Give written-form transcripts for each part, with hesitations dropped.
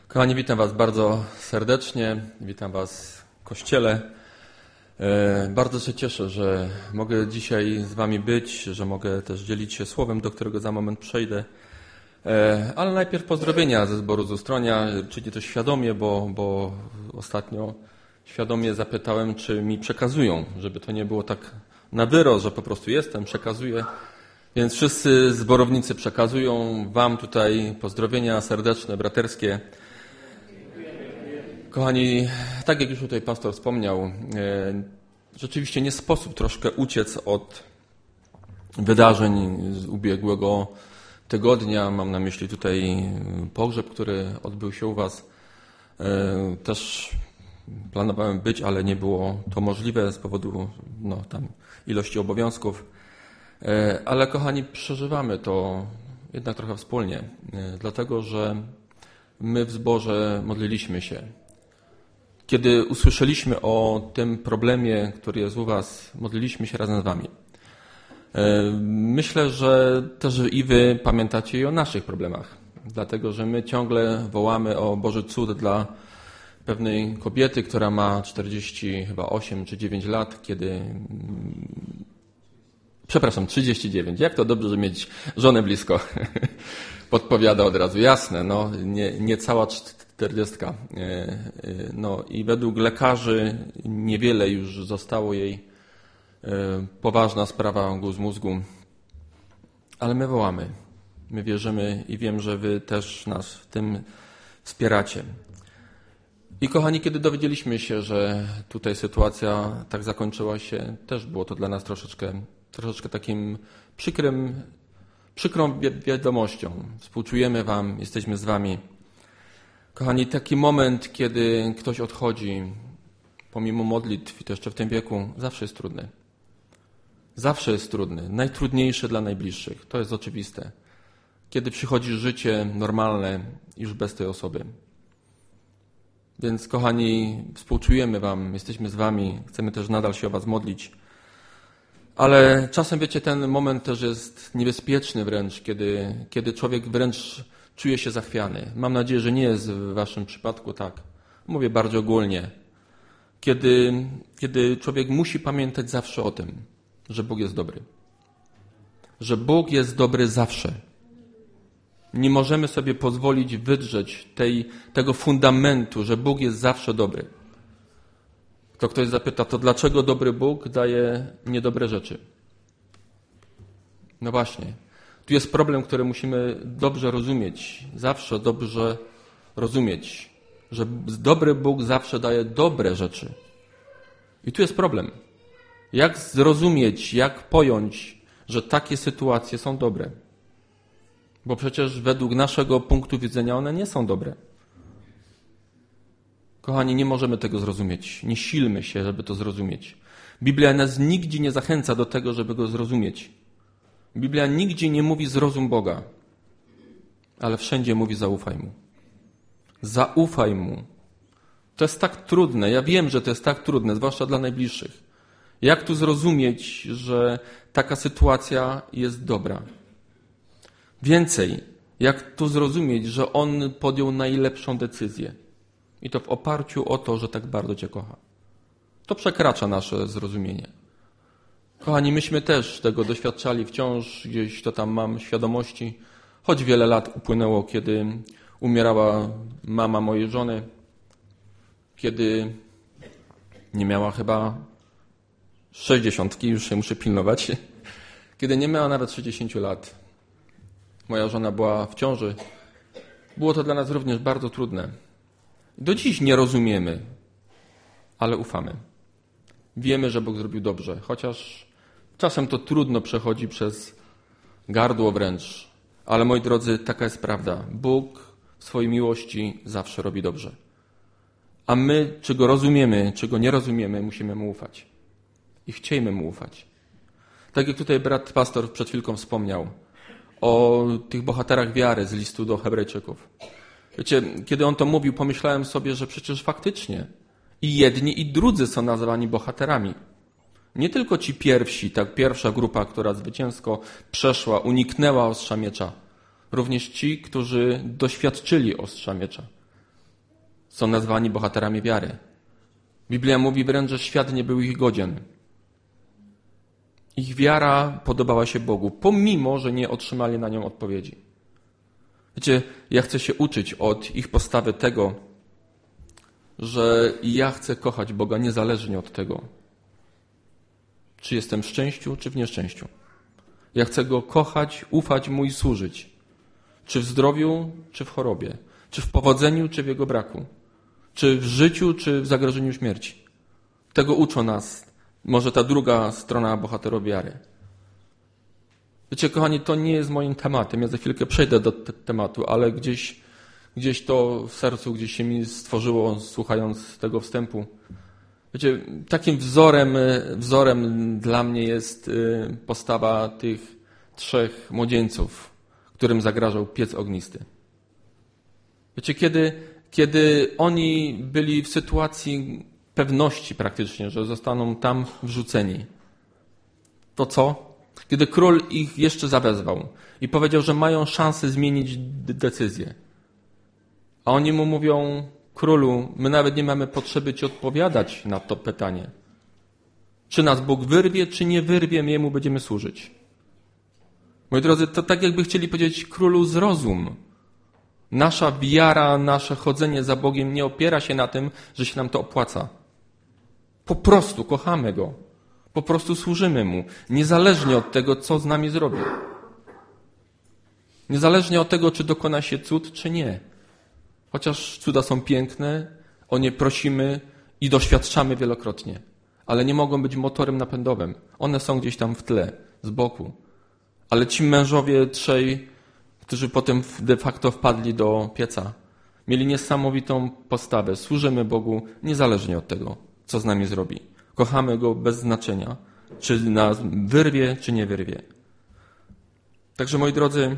Kochani, witam Was bardzo serdecznie, witam Was w Kościele. Bardzo się cieszę, że mogę dzisiaj z Wami być, że mogę też dzielić się słowem, do którego za moment przejdę. Ale najpierw pozdrowienia ze zboru z Ustronia, czynię to świadomie, bo ostatnio świadomie zapytałem, czy mi przekazują, żeby to nie było tak na wyrost, że po prostu jestem, przekazuję. Więc wszyscy zborownicy przekazują Wam tutaj pozdrowienia serdeczne, braterskie. Kochani, tak jak już tutaj pastor wspomniał, rzeczywiście nie sposób troszkę uciec od wydarzeń z ubiegłego tygodnia. Mam na myśli tutaj pogrzeb, który odbył się u Was. Też planowałem być, ale nie było to możliwe z powodu tam ilości obowiązków. Ale kochani, przeżywamy to jednak trochę wspólnie, dlatego że my w zborze modliliśmy się. Kiedy usłyszeliśmy o tym problemie, który jest u Was, modliliśmy się razem z Wami. Myślę, że też i Wy pamiętacie i o naszych problemach, dlatego że my ciągle wołamy o Boży cud dla pewnej kobiety, która ma 48 czy 9 lat, 39. Jak to dobrze, że mieć żonę blisko. Podpowiada od razu. Jasne, nie cała 40. I według lekarzy niewiele już zostało jej, poważna sprawa guz mózgu. Ale my wołamy, my wierzymy i wiem, że Wy też nas w tym wspieracie. I kochani, kiedy dowiedzieliśmy się, że tutaj sytuacja tak zakończyła się, też było to dla nas troszeczkę takim przykrą wiadomością. Współczujemy Wam, jesteśmy z Wami. Kochani, taki moment, kiedy ktoś odchodzi, pomimo modlitw i to jeszcze w tym wieku, zawsze jest trudny. Zawsze jest trudny. Najtrudniejszy dla najbliższych. To jest oczywiste. Kiedy przychodzi życie normalne już bez tej osoby. Więc kochani, współczujemy Wam, jesteśmy z Wami, chcemy też nadal się o Was modlić. Ale czasem, wiecie, ten moment też jest niebezpieczny wręcz, kiedy człowiek wręcz czuje się zachwiany. Mam nadzieję, że nie jest w Waszym przypadku tak. Mówię bardziej ogólnie. Kiedy człowiek musi pamiętać zawsze o tym, że Bóg jest dobry. Że Bóg jest dobry zawsze. Nie możemy sobie pozwolić wydrzeć tego fundamentu, że Bóg jest zawsze dobry. To ktoś zapyta, to dlaczego dobry Bóg daje niedobre rzeczy? No właśnie. Tu jest problem, który musimy dobrze rozumieć. Zawsze dobrze rozumieć, że dobry Bóg zawsze daje dobre rzeczy. I tu jest problem. Jak zrozumieć, jak pojąć, że takie sytuacje są dobre? Bo przecież według naszego punktu widzenia one nie są dobre. Kochani, nie możemy tego zrozumieć. Nie silmy się, żeby to zrozumieć. Biblia nas nigdzie nie zachęca do tego, żeby go zrozumieć. Biblia nigdzie nie mówi zrozum Boga, ale wszędzie mówi zaufaj Mu. Zaufaj Mu. To jest tak trudne. Ja wiem, że to jest tak trudne, zwłaszcza dla najbliższych. Jak tu zrozumieć, że taka sytuacja jest dobra? Więcej, jak tu zrozumieć, że On podjął najlepszą decyzję? I to w oparciu o to, że tak bardzo Cię kocha. To przekracza nasze zrozumienie. Kochani, myśmy też tego doświadczali wciąż, gdzieś to tam mam świadomości, choć wiele lat upłynęło, kiedy umierała mama mojej żony, kiedy nie miała chyba 60, już się muszę pilnować, kiedy nie miała nawet 60 lat. Moja żona była w ciąży. Było to dla nas również bardzo trudne. Do dziś nie rozumiemy, ale ufamy. Wiemy, że Bóg zrobił dobrze, chociaż czasem to trudno przechodzi przez gardło wręcz. Ale moi drodzy, taka jest prawda. Bóg w swojej miłości zawsze robi dobrze. A my, czy go rozumiemy, czy go nie rozumiemy, musimy Mu ufać. I chciejmy Mu ufać. Tak jak tutaj brat pastor przed chwilką wspomniał o tych bohaterach wiary z listu do Hebrajczyków. Wiecie, kiedy on to mówił, pomyślałem sobie, że przecież faktycznie i jedni, i drudzy są nazwani bohaterami. Nie tylko ci pierwsi, ta pierwsza grupa, która zwycięsko przeszła, uniknęła ostrza miecza. Również ci, którzy doświadczyli ostrza miecza. są nazwani bohaterami wiary. Biblia mówi wręcz, że świat nie był ich godzien. Ich wiara podobała się Bogu, pomimo że nie otrzymali na nią odpowiedzi. Wiecie, ja chcę się uczyć od ich postawy tego, że ja chcę kochać Boga niezależnie od tego, czy jestem w szczęściu, czy w nieszczęściu. Ja chcę Go kochać, ufać Mu i służyć. Czy w zdrowiu, czy w chorobie. Czy w powodzeniu, czy w jego braku. Czy w życiu, czy w zagrożeniu śmierci. Tego uczą nas może ta druga strona bohaterów wiary. Wiecie, kochani, to nie jest moim tematem. Ja za chwilkę przejdę do tematu, ale gdzieś to w sercu gdzieś się mi stworzyło, słuchając tego wstępu. Wiecie, takim wzorem dla mnie jest postawa tych 3 młodzieńców, którym zagrażał piec ognisty. Wiecie, kiedy oni byli w sytuacji pewności praktycznie, że zostaną tam wrzuceni, to co? Kiedy król ich jeszcze zawezwał i powiedział, że mają szansę zmienić decyzję. A oni mu mówią: królu, my nawet nie mamy potrzeby ci odpowiadać na to pytanie. Czy nas Bóg wyrwie, czy nie wyrwie, my Jemu będziemy służyć. Moi drodzy, to tak jakby chcieli powiedzieć: królu, zrozum. Nasza wiara, nasze chodzenie za Bogiem nie opiera się na tym, że się nam to opłaca. Po prostu kochamy Go. Po prostu służymy Mu. Niezależnie od tego, co z nami zrobi. Niezależnie od tego, czy dokona się cud, czy nie. Chociaż cuda są piękne, o nie prosimy i doświadczamy wielokrotnie. Ale nie mogą być motorem napędowym. One są gdzieś tam w tle, z boku. Ale ci mężowie 3, którzy potem de facto wpadli do pieca, mieli niesamowitą postawę. Służymy Bogu niezależnie od tego, co z nami zrobi. Kochamy Go bez znaczenia, czy nas wyrwie, czy nie wyrwie. Także, moi drodzy,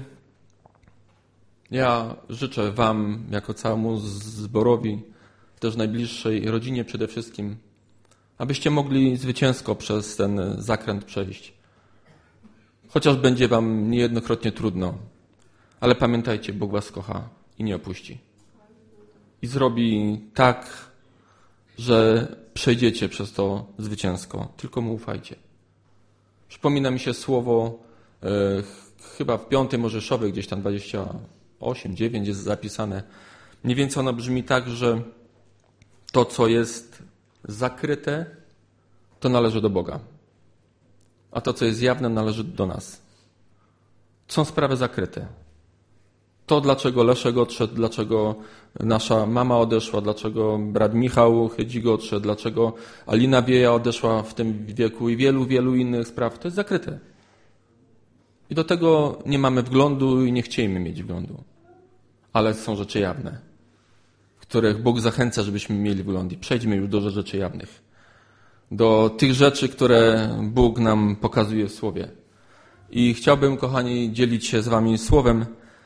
ja życzę Wam, jako całemu zborowi, też najbliższej rodzinie przede wszystkim, abyście mogli zwycięsko przez ten zakręt przejść. Chociaż będzie Wam niejednokrotnie trudno. Ale pamiętajcie, Bóg Was kocha i nie opuści. I zrobi tak, że przejdziecie przez to zwycięsko. Tylko Mu ufajcie. Przypomina mi się słowo, chyba w 5 Mojżeszowej, gdzieś tam 28, 9 jest zapisane. Mniej więcej ono brzmi tak, że to, co jest zakryte, to należy do Boga. A to, co jest jawne, należy do nas. Są sprawy zakryte. To, dlaczego Leszek odszedł, dlaczego nasza mama odeszła, dlaczego brat Michał Chydzigo odszedł, dlaczego Alina Wieja odeszła w tym wieku i wielu innych spraw, to jest zakryte. I do tego nie mamy wglądu i nie chcielibyśmy mieć wglądu. Ale są rzeczy jawne, w których Bóg zachęca, żebyśmy mieli wgląd. I przejdźmy już do rzeczy jawnych. Do tych rzeczy, które Bóg nam pokazuje w Słowie. I chciałbym, kochani, dzielić się z Wami słowem,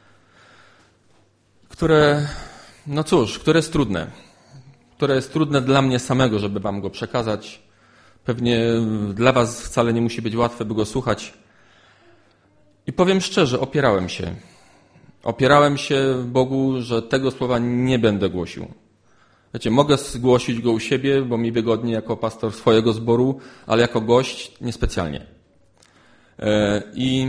które jest trudne. Które jest trudne dla mnie samego, żeby Wam go przekazać. Pewnie dla Was wcale nie musi być łatwe, by go słuchać. I powiem szczerze, opierałem się. Opierałem się Bogu, że tego słowa nie będę głosił. Wiecie, mogę zgłosić go u siebie, bo mi wygodnie jako pastor swojego zboru, ale jako gość niespecjalnie. I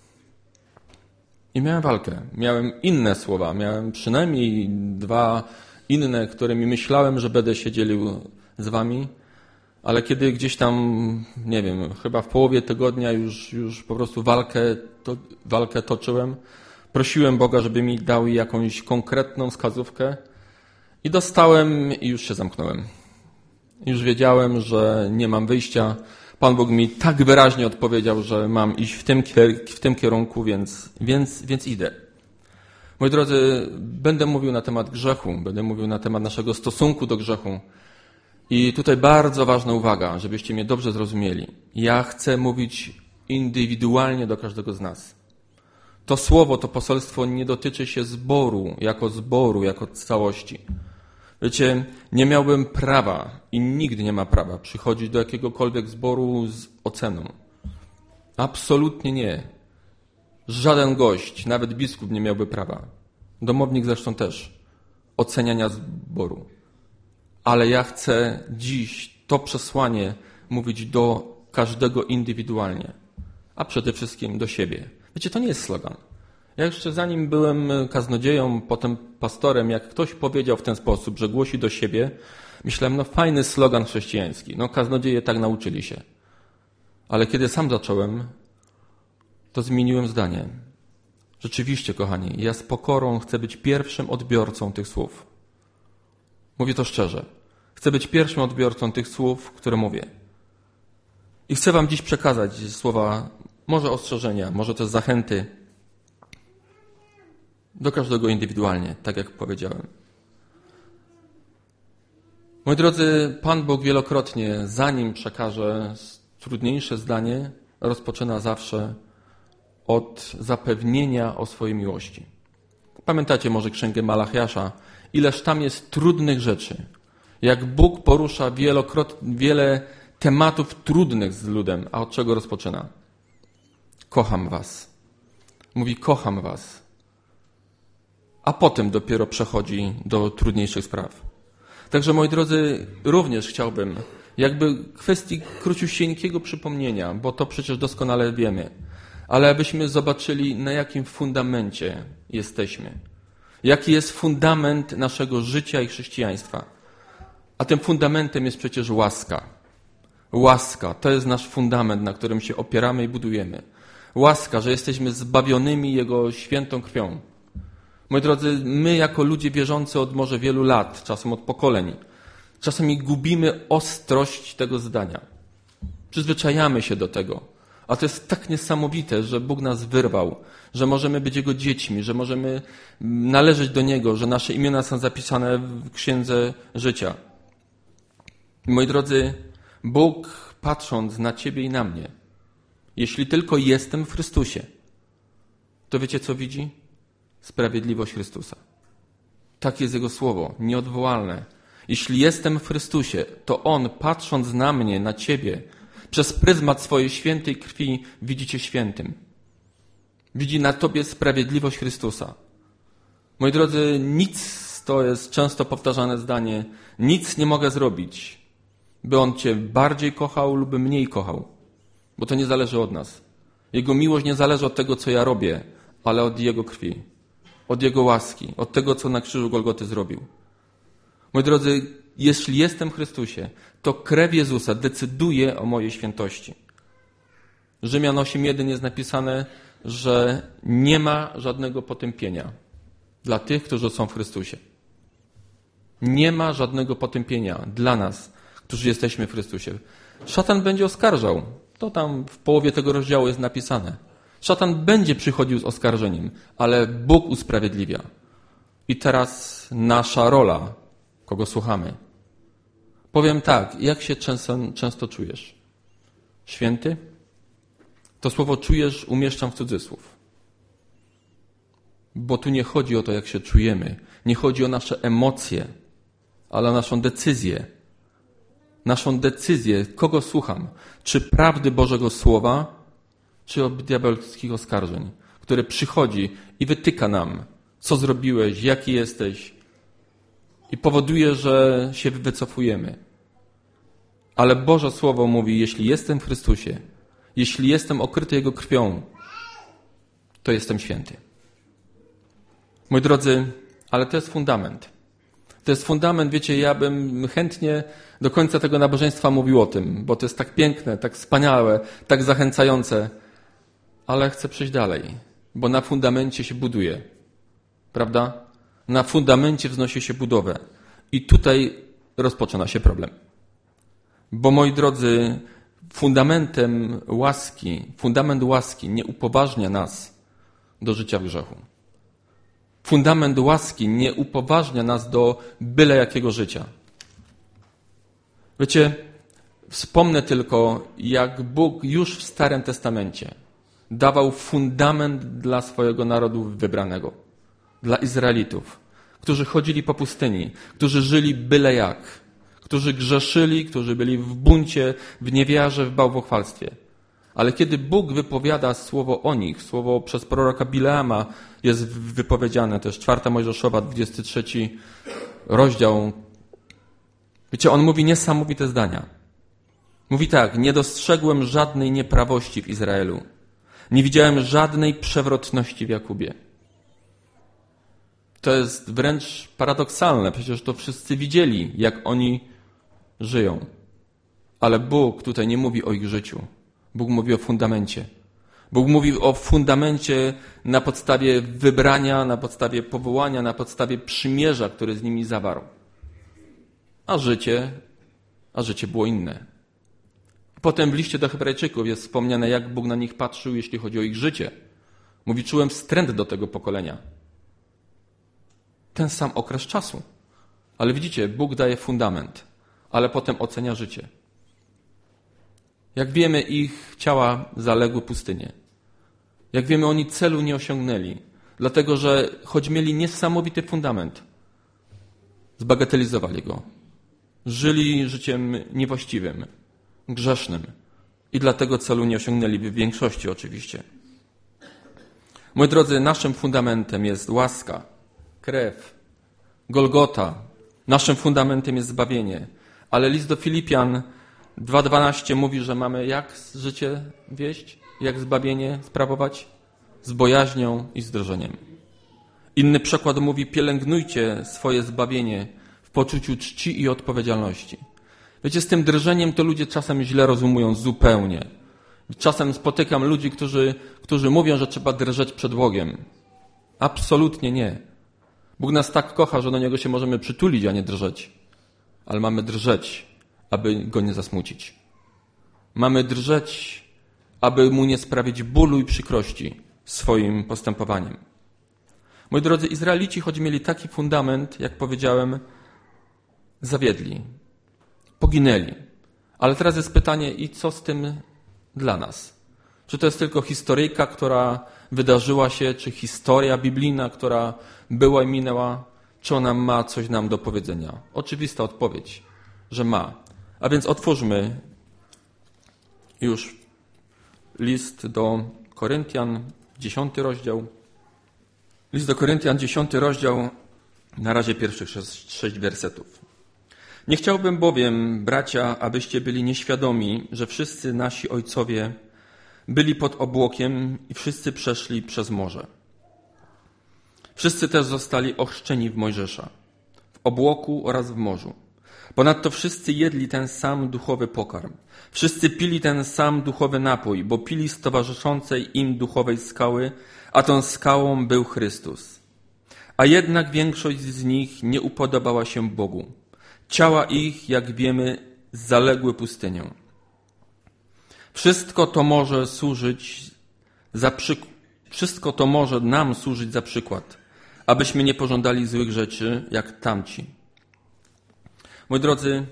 miałem walkę. Miałem inne słowa. Miałem przynajmniej 2 inne, którymi myślałem, że będę się dzielił z Wami. Ale kiedy gdzieś tam, nie wiem, chyba w połowie tygodnia już po prostu walkę toczyłem, prosiłem Boga, żeby mi dał jakąś konkretną wskazówkę i dostałem i już się zamknąłem. Już wiedziałem, że nie mam wyjścia. Pan Bóg mi tak wyraźnie odpowiedział, że mam iść w tym kierunku, więc idę. Moi drodzy, będę mówił na temat grzechu, będę mówił na temat naszego stosunku do grzechu. I tutaj bardzo ważna uwaga, żebyście mnie dobrze zrozumieli. Ja chcę mówić indywidualnie do każdego z nas. To słowo, to poselstwo nie dotyczy się zboru, jako całości. Wiecie, nie miałbym prawa i nigdy nie ma prawa przychodzić do jakiegokolwiek zboru z oceną. Absolutnie nie. Żaden gość, nawet biskup nie miałby prawa. Domownik zresztą też. Oceniania wyboru. Ale ja chcę dziś to przesłanie mówić do każdego indywidualnie, a przede wszystkim do siebie. Wiecie, to nie jest slogan. Ja jeszcze zanim byłem kaznodzieją, potem pastorem, jak ktoś powiedział w ten sposób, że głosi do siebie, myślałem, fajny slogan chrześcijański. Kaznodzieje tak nauczyli się. Ale kiedy sam zacząłem, to zmieniłem zdanie. Rzeczywiście, kochani, ja z pokorą chcę być pierwszym odbiorcą tych słów. Mówię to szczerze. Chcę być pierwszym odbiorcą tych słów, które mówię. I chcę wam dziś przekazać słowa, może ostrzeżenia, może też zachęty do każdego indywidualnie, tak jak powiedziałem. Moi drodzy, Pan Bóg wielokrotnie, zanim przekaże trudniejsze zdanie, rozpoczyna zawsze od zapewnienia o swojej miłości. Pamiętacie może Księgę Malachiasza, ileż tam jest trudnych rzeczy. Jak Bóg porusza wiele tematów trudnych z ludem, a od czego rozpoczyna? Kocham was. Mówi, kocham was. A potem dopiero przechodzi do trudniejszych spraw. Także, moi drodzy, również chciałbym, jakby kwestii króciusieńkiego przypomnienia, bo to przecież doskonale wiemy, ale abyśmy zobaczyli, na jakim fundamencie jesteśmy. Jaki jest fundament naszego życia i chrześcijaństwa. A tym fundamentem jest przecież łaska. Łaska to jest nasz fundament, na którym się opieramy i budujemy. Łaska, że jesteśmy zbawionymi Jego świętą krwią. Moi drodzy, my jako ludzie wierzący od może wielu lat, czasem od pokoleń, czasami gubimy ostrość tego zdania. Przyzwyczajamy się do tego. A to jest tak niesamowite, że Bóg nas wyrwał, że możemy być Jego dziećmi, że możemy należeć do Niego, że nasze imiona są zapisane w Księdze Życia. Moi drodzy, Bóg, patrząc na ciebie i na mnie, jeśli tylko jestem w Chrystusie, to wiecie, co widzi? Sprawiedliwość Chrystusa. Tak jest Jego słowo, nieodwołalne. Jeśli jestem w Chrystusie, to On, patrząc na mnie, na ciebie, przez pryzmat swojej świętej krwi widzi cię świętym. Widzi na tobie sprawiedliwość Chrystusa. Moi drodzy, nic, to jest często powtarzane zdanie, nic nie mogę zrobić, by On cię bardziej kochał lub mniej kochał. Bo to nie zależy od nas. Jego miłość nie zależy od tego, co ja robię, ale od Jego krwi, od Jego łaski, od tego, co na krzyżu Golgoty zrobił. Moi drodzy, jeśli jestem w Chrystusie, to krew Jezusa decyduje o mojej świętości. Rzymian 8:1 jest napisane, że nie ma żadnego potępienia dla tych, którzy są w Chrystusie. Nie ma żadnego potępienia dla nas, którzy jesteśmy w Chrystusie. Szatan będzie oskarżał. To tam w połowie tego rozdziału jest napisane. Szatan będzie przychodził z oskarżeniem, ale Bóg usprawiedliwia. I teraz nasza rola, kogo słuchamy. Powiem tak, jak się często czujesz? Święty? To słowo czujesz umieszczam w cudzysłów. Bo tu nie chodzi o to, jak się czujemy. Nie chodzi o nasze emocje, ale o naszą decyzję. Naszą decyzję, kogo słucham. Czy prawdy Bożego Słowa, czy od diabelskich oskarżeń, które przychodzi i wytyka nam, co zrobiłeś, jaki jesteś i powoduje, że się wycofujemy. Ale Boże Słowo mówi, jeśli jestem w Chrystusie, jeśli jestem okryty Jego krwią, to jestem święty. Moi drodzy, ale to jest fundament. To jest fundament, wiecie, ja bym chętnie do końca tego nabożeństwa mówił o tym, bo to jest tak piękne, tak wspaniałe, tak zachęcające, ale chcę przejść dalej, bo na fundamencie się buduje, prawda? Na fundamencie wznosi się budowę i tutaj rozpoczyna się problem. Bo moi drodzy, fundament łaski nie upoważnia nas do życia w grzechu. Fundament łaski nie upoważnia nas do byle jakiego życia. Wiecie, wspomnę tylko, jak Bóg już w Starym Testamencie dawał fundament dla swojego narodu wybranego, dla Izraelitów, którzy chodzili po pustyni, którzy żyli byle jak, którzy grzeszyli, którzy byli w buncie, w niewiarze, w bałwochwalstwie. Ale kiedy Bóg wypowiada słowo o nich, słowo przez proroka Bileama jest wypowiedziane też, 4 Mojżeszowa, 23 rozdział. Wiecie, on mówi niesamowite zdania. Mówi tak: nie dostrzegłem żadnej nieprawości w Izraelu. Nie widziałem żadnej przewrotności w Jakubie. To jest wręcz paradoksalne. Przecież to wszyscy widzieli, jak oni żyją. Ale Bóg tutaj nie mówi o ich życiu. Bóg mówi o fundamencie. Bóg mówi o fundamencie na podstawie wybrania, na podstawie powołania, na podstawie przymierza, które z nimi zawarł. A życie było inne. Potem w liście do Hebrajczyków jest wspomniane, jak Bóg na nich patrzył, jeśli chodzi o ich życie. Mówi: czułem wstręt do tego pokolenia. Ten sam okres czasu. Ale widzicie, Bóg daje fundament, ale potem ocenia życie. Jak wiemy, ich ciała zaległy pustynię. Jak wiemy, oni celu nie osiągnęli, dlatego że choć mieli niesamowity fundament, zbagatelizowali go. Żyli życiem niewłaściwym, grzesznym i dlatego celu nie osiągnęli, w większości oczywiście. Moi drodzy, naszym fundamentem jest łaska, krew, Golgota. Naszym fundamentem jest zbawienie. Ale list do Filipian 2:12 mówi, że mamy jak życie wieść, jak zbawienie sprawować? Z bojaźnią i z drżeniem. Inny przykład mówi: pielęgnujcie swoje zbawienie w poczuciu czci i odpowiedzialności. Wiecie, z tym drżeniem to ludzie czasem źle rozumują zupełnie. Czasem spotykam ludzi, którzy mówią, że trzeba drżeć przed Bogiem. Absolutnie nie. Bóg nas tak kocha, że do Niego się możemy przytulić, a nie drżeć. Ale mamy drżeć, aby Go nie zasmucić. Mamy drżeć, aby Mu nie sprawić bólu i przykrości swoim postępowaniem. Moi drodzy, Izraelici, choć mieli taki fundament, jak powiedziałem, zawiedli, poginęli. Ale teraz jest pytanie: i co z tym dla nas? Czy to jest tylko historyjka, która wydarzyła się, czy historia biblijna, która była i minęła, czy ona ma coś nam do powiedzenia? Oczywista odpowiedź, że ma. A więc otwórzmy już list do Koryntian, 10 rozdział. List do Koryntian, 10 rozdział, na razie pierwszych 6 wersetów. Nie chciałbym bowiem, bracia, abyście byli nieświadomi, że wszyscy nasi ojcowie byli pod obłokiem i wszyscy przeszli przez morze. Wszyscy też zostali ochrzczeni w Mojżesza, w obłoku oraz w morzu. Ponadto wszyscy jedli ten sam duchowy pokarm. Wszyscy pili ten sam duchowy napój, bo pili z towarzyszącej im duchowej skały, a tą skałą był Chrystus. A jednak większość z nich nie upodobała się Bogu. Ciała ich, jak wiemy, zaległy pustynią. Wszystko to może nam służyć za przykład, abyśmy nie pożądali złych rzeczy, jak tamci. Moi drodzy,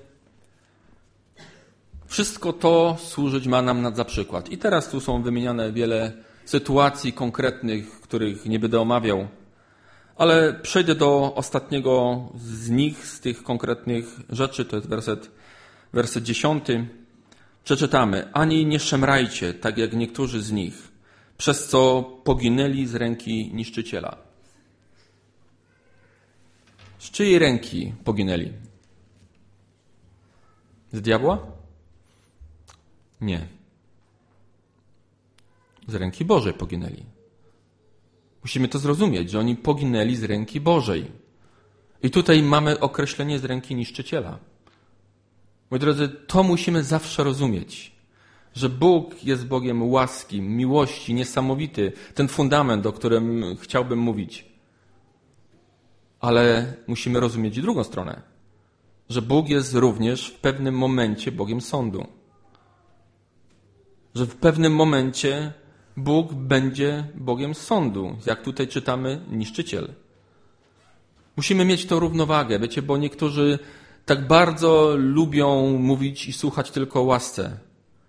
wszystko to służyć ma nam za przykład. I teraz tu są wymieniane wiele sytuacji konkretnych, których nie będę omawiał, ale przejdę do ostatniego z nich, z tych konkretnych rzeczy, to jest werset 10. Przeczytamy: ani nie szemrajcie, tak jak niektórzy z nich, przez co poginęli z ręki niszczyciela. Z czyjej ręki poginęli? Z diabła? Nie. Z ręki Bożej poginęli. Musimy to zrozumieć, że oni poginęli z ręki Bożej. I tutaj mamy określenie z ręki niszczyciela. Moi drodzy, to musimy zawsze rozumieć, że Bóg jest Bogiem łaski, miłości, niesamowity. Ten fundament, o którym chciałbym mówić. Ale musimy rozumieć drugą stronę, że Bóg jest również w pewnym momencie Bogiem sądu. Że w pewnym momencie Bóg będzie Bogiem sądu, jak tutaj czytamy, niszczyciel. Musimy mieć tą równowagę, wiecie, bo niektórzy tak bardzo lubią mówić i słuchać tylko o łasce.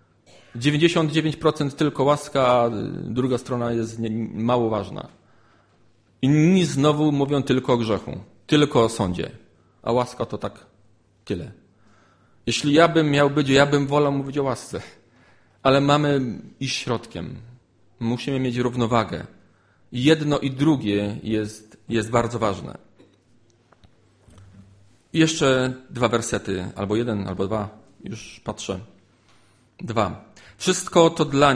99% tylko łaska, a druga strona jest mało ważna. Inni znowu mówią tylko o grzechu, tylko o sądzie, a łaska to tak tyle. Jeśli ja bym miał być, ja bym wolał mówić o łasce, ale mamy iść środkiem. Musimy mieć równowagę. Jedno i drugie jest bardzo ważne. I jeszcze 2 wersety, albo 1, albo 2, już patrzę. 2. Wszystko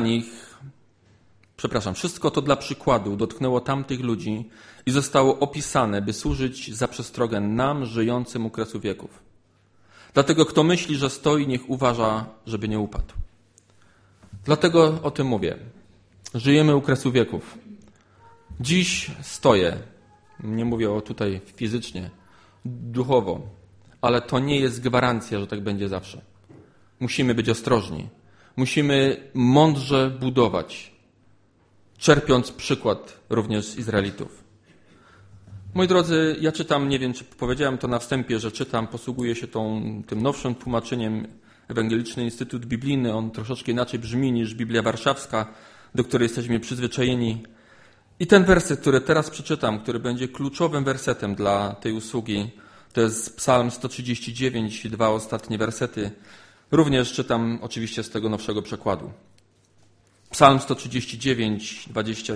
to dla przykładu dotknęło tamtych ludzi i zostało opisane, by służyć za przestrogę nam, żyjącym u kresu wieków. Dlatego kto myśli, że stoi, niech uważa, żeby nie upadł. Dlatego o tym mówię. Żyjemy u kresu wieków. Dziś stoję. Nie mówię o tutaj fizycznie, duchowo, ale to nie jest gwarancja, że tak będzie zawsze. Musimy być ostrożni. Musimy mądrze budować, czerpiąc przykład również z Izraelitów. Moi drodzy, ja czytam, nie wiem, czy powiedziałem to na wstępie, że czytam, posługuję się tym nowszym tłumaczeniem Ewangeliczny Instytut Biblijny. On troszeczkę inaczej brzmi niż Biblia Warszawska, do której jesteśmy przyzwyczajeni. I ten werset, który teraz przeczytam, który będzie kluczowym wersetem dla tej usługi, to jest Psalm 139, 2 ostatnie wersety. Również czytam oczywiście z tego nowszego przekładu. Psalm 139,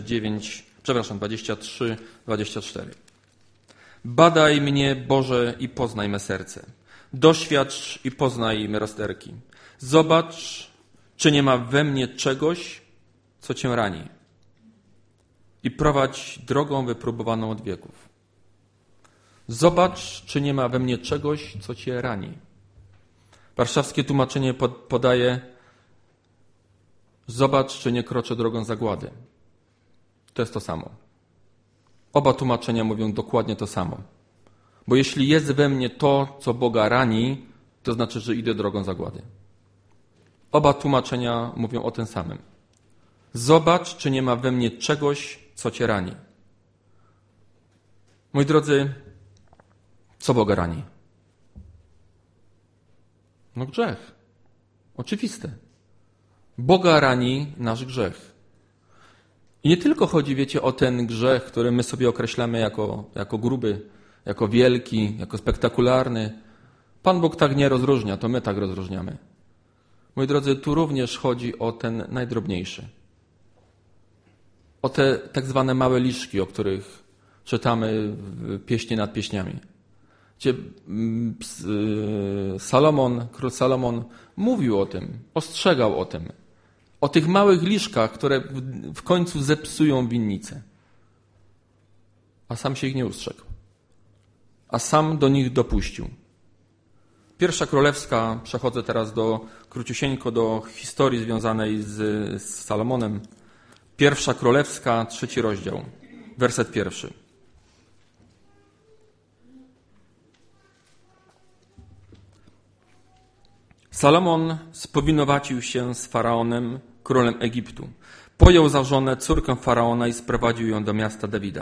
23, 24. Badaj mnie, Boże, i poznaj me serce. Doświadcz i poznaj me rozterki. Zobacz, czy nie ma we mnie czegoś, co Cię rani. I prowadź drogą wypróbowaną od wieków. Zobacz, czy nie ma we mnie czegoś, co Cię rani. Warszawskie tłumaczenie podaje: zobacz, czy nie kroczę drogą zagłady. To jest to samo. Oba tłumaczenia mówią dokładnie to samo. Bo jeśli jest we mnie to, co Boga rani, to znaczy, że idę drogą zagłady. Oba tłumaczenia mówią o tym samym. Zobacz, czy nie ma we mnie czegoś, co Cię rani. Moi drodzy, co Boga rani? No grzech. Oczywiste. Boga rani nasz grzech. I nie tylko chodzi, wiecie, o ten grzech, który my sobie określamy jako gruby, jako wielki, jako spektakularny. Pan Bóg tak nie rozróżnia, to my tak rozróżniamy. Moi drodzy, tu również chodzi o ten najdrobniejszy. O te tak zwane małe liszki, o których czytamy w Pieśni nad pieśniami. Gdzie król Salomon mówił o tym, ostrzegał o tym. O tych małych liszkach, które w końcu zepsują winnicę. A sam się ich nie ustrzegł. A sam do nich dopuścił. Pierwsza Królewska, przechodzę teraz króciusieńko do historii związanej z Salomonem. Pierwsza Królewska, 3 rozdział, werset 1. Salomon spowinowacił się z Faraonem, królem Egiptu. Pojął za żonę córkę Faraona i sprowadził ją do miasta Dawida.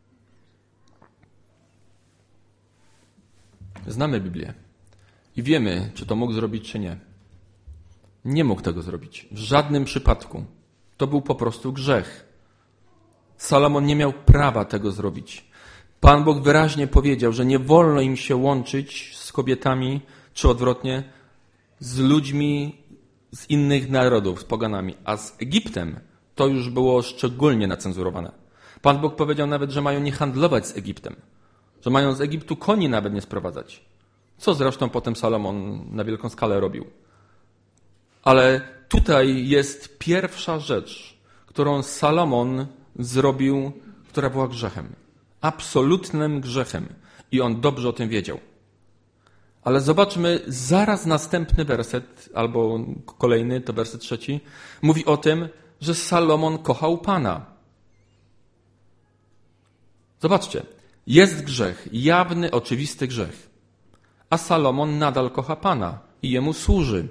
Znamy Biblię i wiemy, czy to mógł zrobić, czy nie. Nie mógł tego zrobić. W żadnym przypadku. To był po prostu grzech. Salomon nie miał prawa tego zrobić. Pan Bóg wyraźnie powiedział, że nie wolno im się łączyć z kobietami, czy odwrotnie, z ludźmi z innych narodów, z poganami. A z Egiptem to już było szczególnie nacenzurowane. Pan Bóg powiedział nawet, że mają nie handlować z Egiptem. Że mają z Egiptu koni nawet nie sprowadzać. Co zresztą potem Salomon na wielką skalę robił. Ale tutaj jest pierwsza rzecz, którą Salomon zrobił, która była grzechem. Absolutnym grzechem. I on dobrze o tym wiedział. Ale zobaczmy, zaraz następny werset, albo kolejny, to werset 3, mówi o tym, że Salomon kochał Pana. Zobaczcie, jest grzech, jawny, oczywisty grzech. A Salomon nadal kocha Pana i Jemu służy.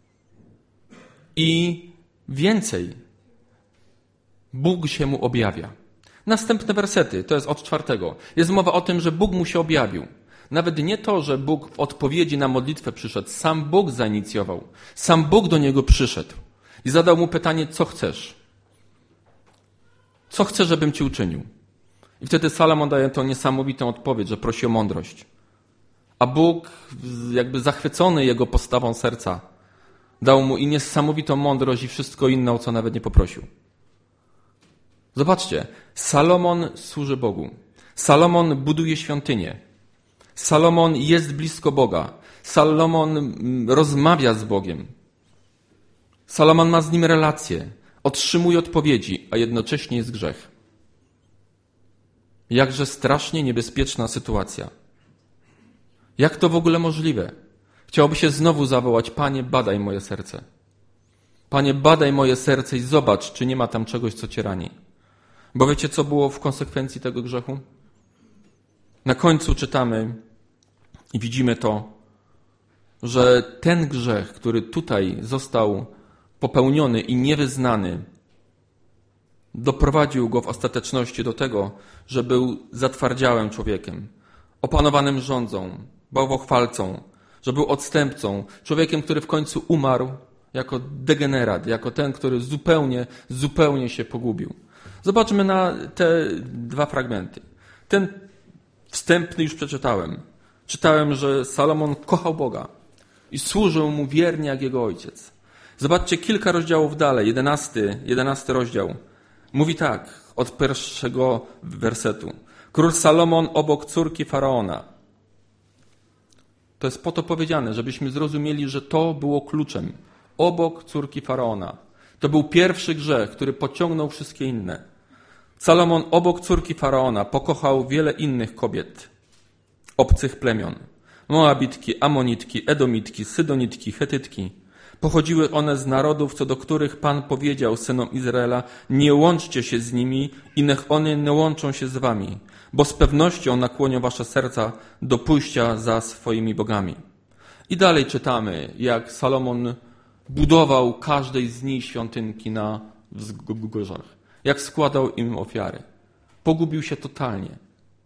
I więcej, Bóg się mu objawia. Następne wersety, to jest od 4. Jest mowa o tym, że Bóg mu się objawił. Nawet nie to, że Bóg w odpowiedzi na modlitwę przyszedł. Sam Bóg zainicjował. Sam Bóg do niego przyszedł. I zadał mu pytanie, co chcesz? Co chcesz, żebym ci uczynił? I wtedy Salomon daje tą niesamowitą odpowiedź, że prosi o mądrość. A Bóg, jakby zachwycony jego postawą serca, dał mu i niesamowitą mądrość i wszystko inne, o co nawet nie poprosił. Zobaczcie, Salomon służy Bogu. Salomon buduje świątynię. Salomon jest blisko Boga. Salomon rozmawia z Bogiem. Salomon ma z Nim relacje. Otrzymuje odpowiedzi, a jednocześnie jest grzech. Jakże strasznie niebezpieczna sytuacja. Jak to w ogóle możliwe? Chciałoby się znowu zawołać: Panie, badaj moje serce. Panie, badaj moje serce i zobacz, czy nie ma tam czegoś, co Cię rani. Bo wiecie, co było w konsekwencji tego grzechu? Na końcu czytamy i widzimy to, że ten grzech, który tutaj został popełniony i niewyznany, doprowadził go w ostateczności do tego, że był zatwardziałym człowiekiem, opanowanym rządzą, bałwochwalcą, że był odstępcą, człowiekiem, który w końcu umarł jako degenerat, jako ten, który zupełnie się pogubił. Zobaczmy na te dwa fragmenty. Ten wstępny już przeczytałem. Czytałem, że Salomon kochał Boga i służył Mu wiernie jak jego ojciec. Zobaczcie kilka rozdziałów dalej, 11 rozdział. Mówi tak, od pierwszego wersetu. Król Salomon obok córki Faraona. To jest po to powiedziane, żebyśmy zrozumieli, że to było kluczem. Obok córki Faraona. To był pierwszy grzech, który pociągnął wszystkie inne. Salomon obok córki Faraona pokochał wiele innych kobiet, obcych plemion. Moabitki, Amonitki, Edomitki, Sydonitki, Chetytki. Pochodziły one z narodów, co do których Pan powiedział synom Izraela: nie łączcie się z nimi i niech one nie łączą się z wami, bo z pewnością nakłonią wasze serca do pójścia za swoimi bogami. I dalej czytamy, jak Salomon budował każdej z nich świątynki na wzgórzach, jak składał im ofiary. Pogubił się totalnie,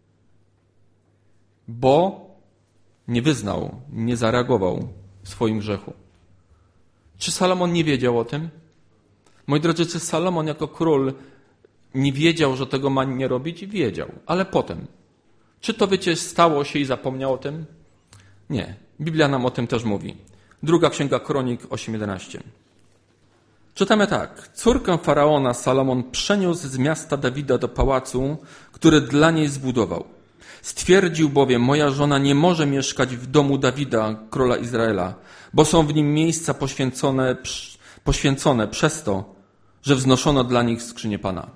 bo nie wyznał, nie zareagował w swoim grzechu. Czy Salomon nie wiedział o tym? Moi drodzy, czy Salomon jako król nie wiedział, że tego ma nie robić? Wiedział, ale potem. Czy to, wiecie, stało się i zapomniał o tym? Nie. Biblia nam o tym też mówi. Druga Księga Kronik 8:11. Czytamy tak. Córkę Faraona Salomon przeniósł z miasta Dawida do pałacu, który dla niej zbudował. Stwierdził bowiem: moja żona nie może mieszkać w domu Dawida, króla Izraela, bo są w nim miejsca poświęcone przez to, że wznoszono dla nich skrzynię Pana.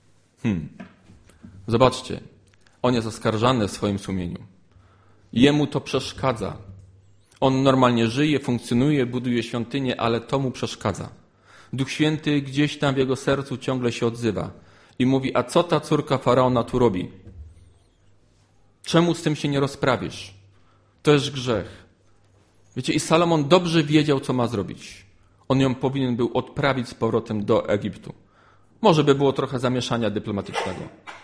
Zobaczcie, on jest oskarżany w swoim sumieniu. Jemu to przeszkadza. On normalnie żyje, funkcjonuje, buduje świątynię, ale to mu przeszkadza. Duch Święty gdzieś tam w jego sercu ciągle się odzywa i mówi: a co ta córka Faraona tu robi? Czemu z tym się nie rozprawisz? To jest grzech. Wiecie, i Salomon dobrze wiedział, co ma zrobić. On ją powinien był odprawić z powrotem do Egiptu. Może by było trochę zamieszania dyplomatycznego.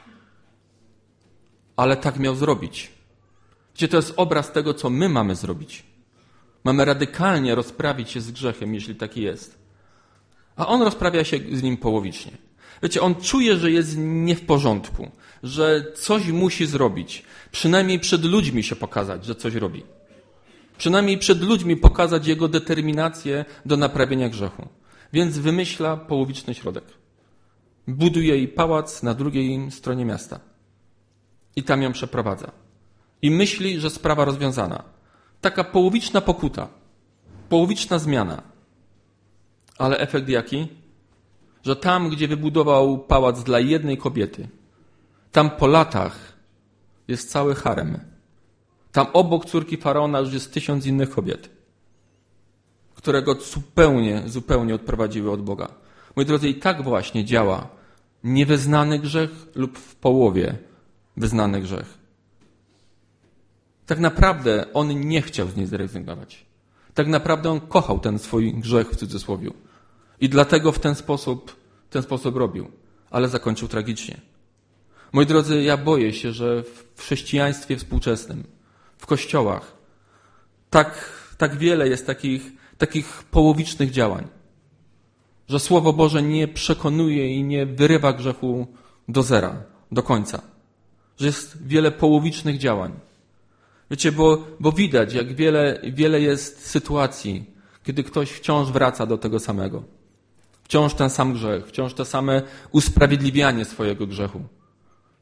Ale tak miał zrobić. Wiecie, to jest obraz tego, co my mamy zrobić. Mamy radykalnie rozprawić się z grzechem, jeśli taki jest. A on rozprawia się z nim połowicznie. Wiecie, on czuje, że jest nie w porządku, że coś musi zrobić. Przynajmniej przed ludźmi się pokazać, że coś robi. Przynajmniej przed ludźmi pokazać jego determinację do naprawienia grzechu. Więc wymyśla połowiczny środek. Buduje jej pałac na drugiej stronie miasta. I tam ją przeprowadza. I myśli, że sprawa rozwiązana. Taka połowiczna pokuta. Połowiczna zmiana. Ale efekt jaki? Że tam, gdzie wybudował pałac dla jednej kobiety, tam po latach jest cały harem. Tam obok córki Faraona już jest 1000 innych kobiet, które go zupełnie odprowadziły od Boga. Moi drodzy, i tak właśnie działa niewyznany grzech lub w połowie wyznany grzech. Tak naprawdę on nie chciał z niej zrezygnować. Tak naprawdę on kochał ten swój grzech w cudzysłowiu. I dlatego w ten sposób robił. Ale zakończył tragicznie. Moi drodzy, ja boję się, że w chrześcijaństwie współczesnym, w kościołach, tak wiele jest takich połowicznych działań, że Słowo Boże nie przekonuje i nie wyrywa grzechu do zera, do końca. Że jest wiele połowicznych działań. Wiecie, bo widać, jak wiele jest sytuacji, kiedy ktoś wciąż wraca do tego samego. Wciąż ten sam grzech, wciąż to same usprawiedliwianie swojego grzechu.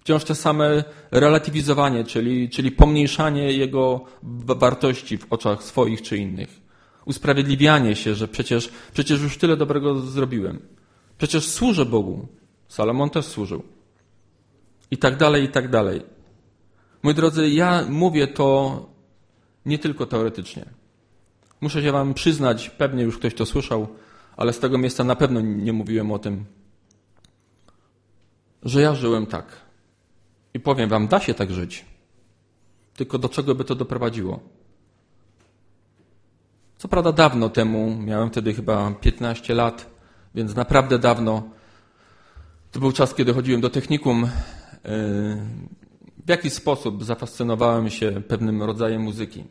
Wciąż te same relatywizowanie, czyli pomniejszanie jego wartości w oczach swoich czy innych. Usprawiedliwianie się, że przecież już tyle dobrego zrobiłem. Przecież służę Bogu. Salomon też służył. I tak dalej, i tak dalej. Moi drodzy, ja mówię to nie tylko teoretycznie. Muszę się wam przyznać, pewnie już ktoś to słyszał, ale z tego miejsca na pewno nie mówiłem o tym, że ja żyłem tak. I powiem wam, da się tak żyć. Tylko do czego by to doprowadziło? Co prawda dawno temu, miałem wtedy chyba 15 lat, więc naprawdę dawno. To był czas, kiedy chodziłem do technikum. W jakiś sposób zafascynowałem się pewnym rodzajem muzyki.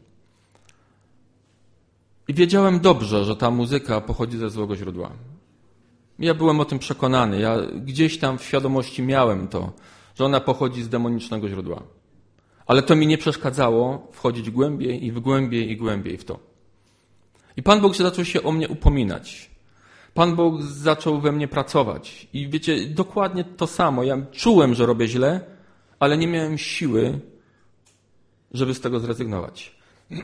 I wiedziałem dobrze, że ta muzyka pochodzi ze złego źródła. Ja byłem o tym przekonany. Ja gdzieś tam w świadomości miałem to, że ona pochodzi z demonicznego źródła. Ale to mi nie przeszkadzało wchodzić głębiej i głębiej w to. I Pan Bóg zaczął się o mnie upominać. Pan Bóg zaczął we mnie pracować. I wiecie, dokładnie to samo. Ja czułem, że robię źle, ale nie miałem siły, żeby z tego zrezygnować.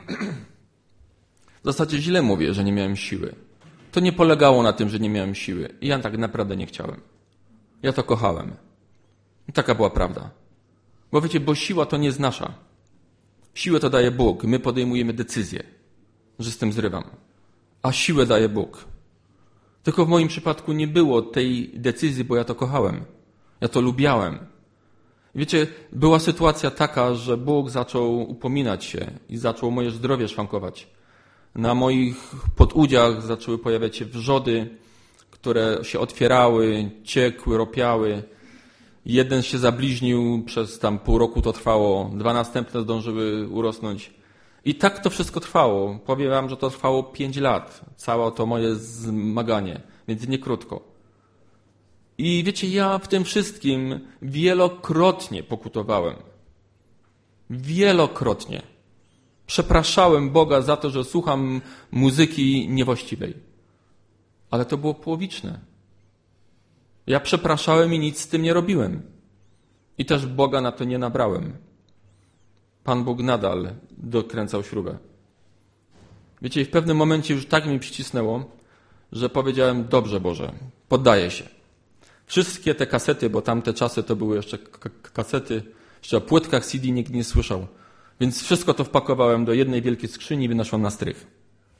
W zasadzie źle mówię, że nie miałem siły. To nie polegało na tym, że nie miałem siły. I ja tak naprawdę nie chciałem. Ja to kochałem. I taka była prawda. Bo wiecie, bo siła to nie jest nasza. Siłę to daje Bóg. My podejmujemy decyzję, że z tym zrywam. A siłę daje Bóg. Tylko w moim przypadku nie było tej decyzji, bo ja to kochałem. Ja to lubiałem. Wiecie, była sytuacja taka, że Bóg zaczął upominać się i zaczął moje zdrowie szwankować. Na moich podudziach zaczęły pojawiać się wrzody, które się otwierały, ciekły, ropiały. Jeden się zabliźnił, przez tam pół roku to trwało, 2 następne zdążyły urosnąć. I tak to wszystko trwało. Powiem wam, że to trwało 5 lat. Całe to moje zmaganie, więc nie krótko. I wiecie, ja w tym wszystkim wielokrotnie pokutowałem. Wielokrotnie. Przepraszałem Boga za to, że słucham muzyki niewłaściwej. Ale to było połowiczne. Ja przepraszałem i nic z tym nie robiłem. I też Boga na to nie nabrałem. Pan Bóg nadal dokręcał śrubę. Wiecie, i w pewnym momencie już tak mi przycisnęło, że powiedziałem, dobrze Boże, poddaję się. Wszystkie te kasety, bo tamte czasy to były jeszcze kasety, jeszcze o płytkach CD nikt nie słyszał. Więc wszystko to wpakowałem do jednej wielkiej skrzyni i wynoszłem na strych.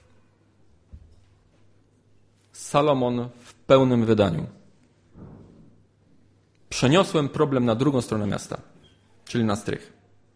Salomon w pełnym wydaniu. Przeniosłem problem na drugą stronę miasta, czyli na strych.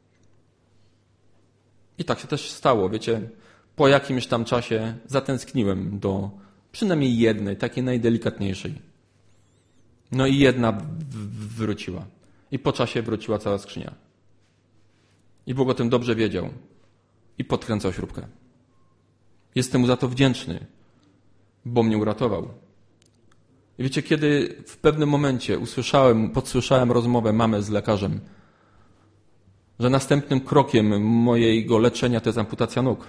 I tak się też stało, wiecie, po jakimś tam czasie zatęskniłem do przynajmniej jednej, takiej najdelikatniejszej. No i jedna wróciła. I po czasie wróciła cała skrzynia. I Bóg o tym dobrze wiedział. I podkręcał śrubkę. Jestem mu za to wdzięczny, bo mnie uratował. I wiecie, kiedy w pewnym momencie podsłyszałem rozmowę mamy z lekarzem, że następnym krokiem mojego leczenia to jest amputacja nóg.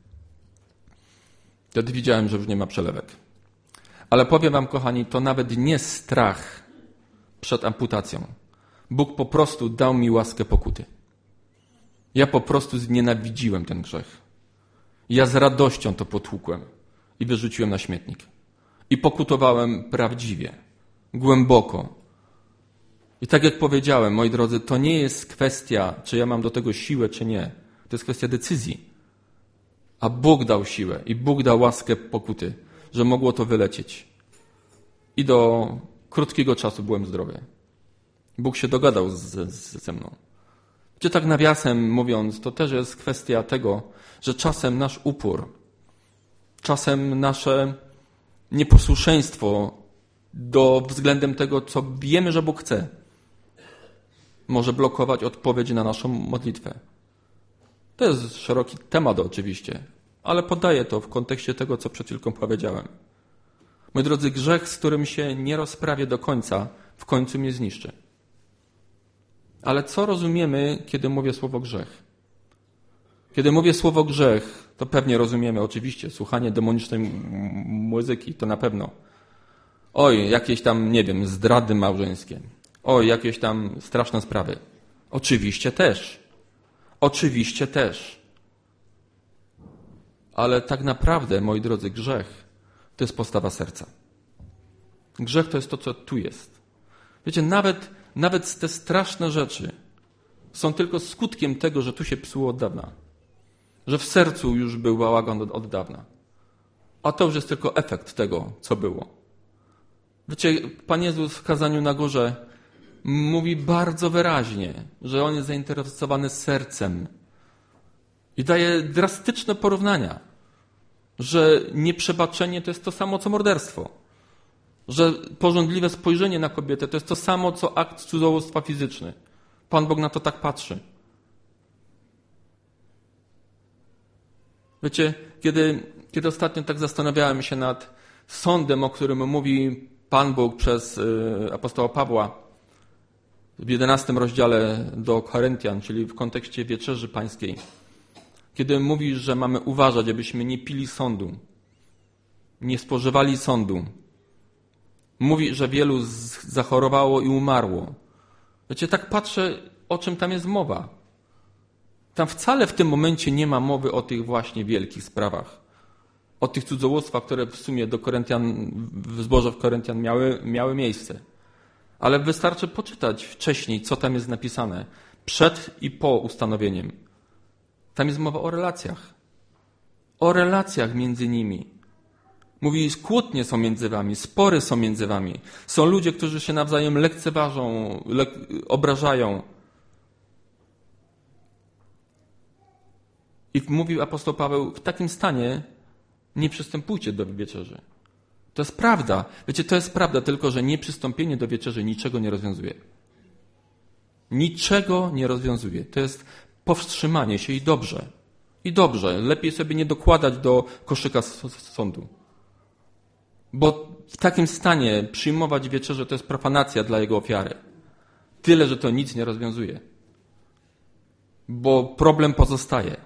Wtedy widziałem, że już nie ma przelewek. Ale powiem wam, kochani, to nawet nie strach przed amputacją. Bóg po prostu dał mi łaskę pokuty. Ja po prostu znienawidziłem ten grzech. Ja z radością to potłukłem i wyrzuciłem na śmietnik. I pokutowałem prawdziwie, głęboko. I tak jak powiedziałem, moi drodzy, to nie jest kwestia, czy ja mam do tego siłę, czy nie. To jest kwestia decyzji. A Bóg dał siłę i Bóg dał łaskę pokuty, że mogło to wylecieć. I do krótkiego czasu byłem zdrowy. Bóg się dogadał ze mną. Gdzie tak nawiasem mówiąc, to też jest kwestia tego, że czasem nasz upór, czasem nasze nieposłuszeństwo względem tego, co wiemy, że Bóg chce, może blokować odpowiedź na naszą modlitwę. To jest szeroki temat oczywiście, ale podaję to w kontekście tego, co przed chwilką powiedziałem. Moi drodzy, grzech, z którym się nie rozprawię do końca, w końcu mnie zniszczy. Ale co rozumiemy, kiedy mówię słowo grzech? Kiedy mówię słowo grzech, to pewnie rozumiemy oczywiście słuchanie demonicznej muzyki, to na pewno. Oj, jakieś tam, nie wiem, zdrady małżeńskie. jakieś tam straszne sprawy. Oczywiście też. Oczywiście też. Ale tak naprawdę, moi drodzy, grzech to jest postawa serca. Grzech to jest to, co tu jest. Wiecie, nawet te straszne rzeczy są tylko skutkiem tego, że tu się psuło od dawna. Że w sercu już był bałagan od dawna. A to już jest tylko efekt tego, co było. Wiecie, Pan Jezus w kazaniu na górze mówi bardzo wyraźnie, że On jest zainteresowany sercem. I daje drastyczne porównania, że nieprzebaczenie to jest to samo, co morderstwo. Że pożądliwe spojrzenie na kobietę to jest to samo, co akt cudzołóstwa fizyczny. Pan Bóg na to tak patrzy. Wiecie, kiedy ostatnio tak zastanawiałem się nad sądem, o którym mówi Pan Bóg przez apostoła Pawła w 11 rozdziale do Koryntian, czyli w kontekście wieczerzy pańskiej, kiedy mówi, że mamy uważać, abyśmy nie pili sądu, nie spożywali sądu. Mówi, że wielu zachorowało i umarło. Wiecie, tak patrzę, o czym tam jest mowa. Tam wcale w tym momencie nie ma mowy o tych właśnie wielkich sprawach. O tych cudzołóstwach, które w sumie do Koryntian, w zborze w Koryntian miały miejsce. Ale wystarczy poczytać wcześniej, co tam jest napisane. Przed i po ustanowieniem. Tam jest mowa o relacjach. O relacjach między nimi. Mówi, kłótnie są między wami, spory są między wami. Są ludzie, którzy się nawzajem lekceważą, obrażają. I mówił apostoł Paweł, w takim stanie nie przystępujcie do wieczerzy. To jest prawda. Wiecie, to jest prawda, tylko że nieprzystąpienie do wieczerzy niczego nie rozwiązuje. Niczego nie rozwiązuje. To jest powstrzymanie się i dobrze. I dobrze. Lepiej sobie nie dokładać do koszyka sądu. Bo w takim stanie przyjmować wieczerzę to jest profanacja dla jego ofiary. Tyle, że to nic nie rozwiązuje. Bo problem pozostaje.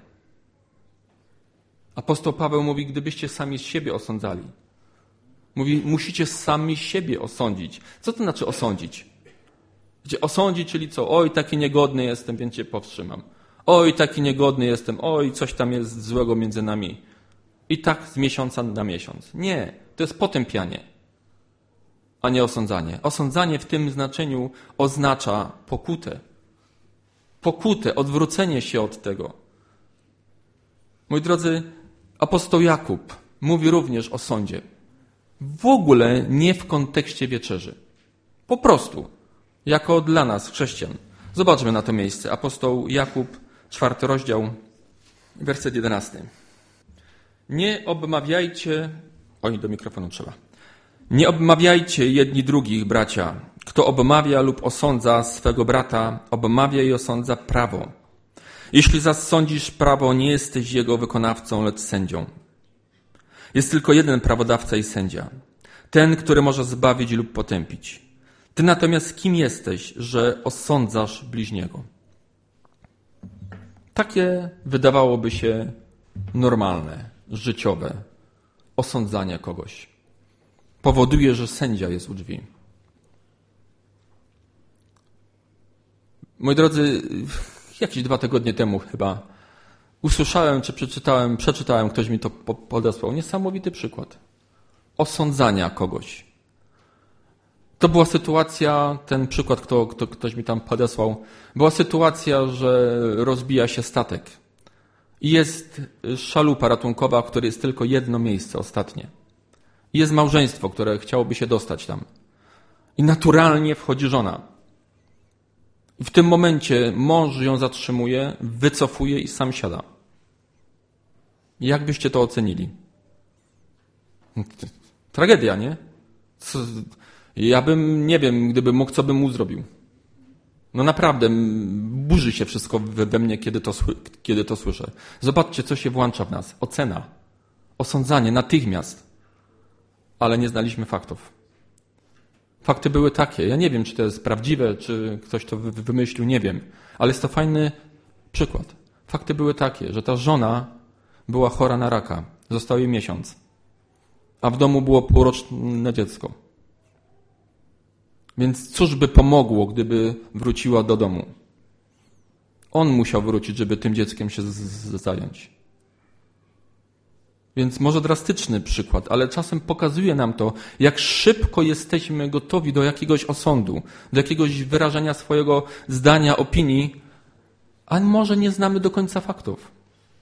Apostoł Paweł mówi, gdybyście sami siebie osądzali. Mówi, musicie sami siebie osądzić. Co to znaczy osądzić? Gdzie osądzić, czyli co? Oj, taki niegodny jestem, więc cię powstrzymam. Oj, taki niegodny jestem. Oj, coś tam jest złego między nami. I tak z miesiąca na miesiąc. Nie, to jest potępianie, a nie osądzanie. Osądzanie w tym znaczeniu oznacza pokutę. Pokutę, odwrócenie się od tego. Moi drodzy, apostoł Jakub mówi również o sądzie. W ogóle nie w kontekście wieczerzy. Po prostu, jako dla nas, chrześcijan. Zobaczmy na to miejsce. Apostoł Jakub, 4 rozdział, werset 11. Nie obmawiajcie... Oj, do mikrofonu trzeba. Nie obmawiajcie jedni drugich, bracia. Kto obmawia lub osądza swego brata, obmawia i osądza prawo. Jeśli zaś sądzisz prawo, nie jesteś jego wykonawcą, lecz sędzią. Jest tylko jeden prawodawca i sędzia. Ten, który może zbawić lub potępić. Ty natomiast kim jesteś, że osądzasz bliźniego? Takie wydawałoby się normalne, życiowe osądzanie kogoś. Powoduje, że sędzia jest u drzwi. Moi drodzy, jakieś 2 tygodnie temu chyba usłyszałem, czy przeczytałem, ktoś mi to podesłał. Niesamowity przykład osądzania kogoś. To była sytuacja, ten przykład, ktoś mi tam podesłał, była sytuacja, że rozbija się statek. I jest szalupa ratunkowa, w której jest tylko jedno miejsce, ostatnie. I jest małżeństwo, które chciałoby się dostać tam. I naturalnie wchodzi żona. I w tym momencie mąż ją zatrzymuje, wycofuje i sam siada. Jak byście to ocenili? Tragedia, nie? Ja bym, nie wiem, gdybym mógł, co bym mu zrobił. No naprawdę, burzy się wszystko we mnie, kiedy to słyszę. Zobaczcie, co się włącza w nas. Ocena, osądzanie, natychmiast. Ale nie znaliśmy faktów. Fakty były takie. Ja nie wiem, czy to jest prawdziwe, czy ktoś to wymyślił, nie wiem. Ale jest to fajny przykład. Fakty były takie, że ta żona była chora na raka. Został jej miesiąc. A w domu było półroczne dziecko. Więc cóż by pomogło, gdyby wróciła do domu? On musiał wrócić, żeby tym dzieckiem się zająć. Więc może drastyczny przykład, ale czasem pokazuje nam to, jak szybko jesteśmy gotowi do jakiegoś osądu, do jakiegoś wyrażenia swojego zdania, opinii, a może nie znamy do końca faktów.